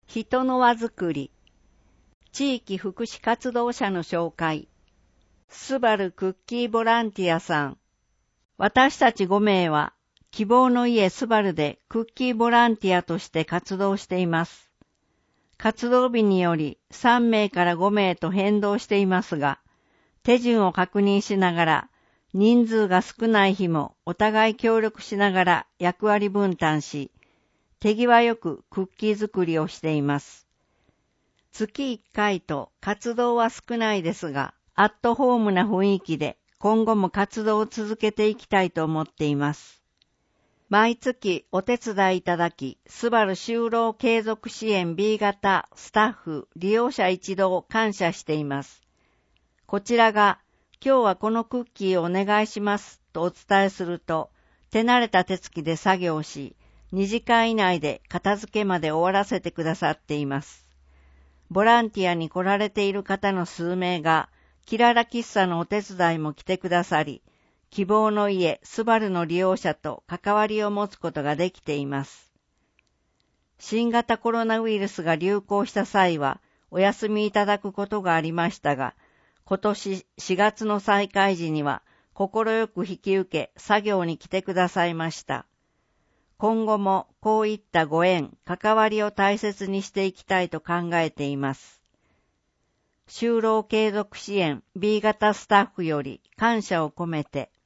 人の輪作り、地域福祉活動者の紹介、スバルクッキーボランティアさん。私たち5名は、希望の家スバルでクッキーボランティアとして活動しています。活動日により3名から5名と変動していますが、手順を確認しながら、人数が少ない日もお互い協力しながら役割分担し、手際よくクッキー作りをしています。月1回と活動は少ないですが、アットホームな雰囲気で今後も活動を続けていきたいと思っています。毎月お手伝いいただき、スバル就労継続支援 B 型スタッフ、利用者一同感謝しています。こちらが、今日はこのクッキーをお願いしますとお伝えすると、手慣れた手つきで作業し、2時間以内で片付けまで終わらせてくださっています。ボランティアに来られている方の数名が、キララ喫茶のお手伝いも来てくださり、希望の家スバルの利用者と関わりを持つことができています。新型コロナウイルスが流行した際は、お休みいただくことがありましたが、今年4月の再開時には、快く引き受け、作業に来てくださいました。今後もこういったご縁、関わりを大切にしていきたいと考えています。就労継続支援 B 型スタッフより感謝を込めて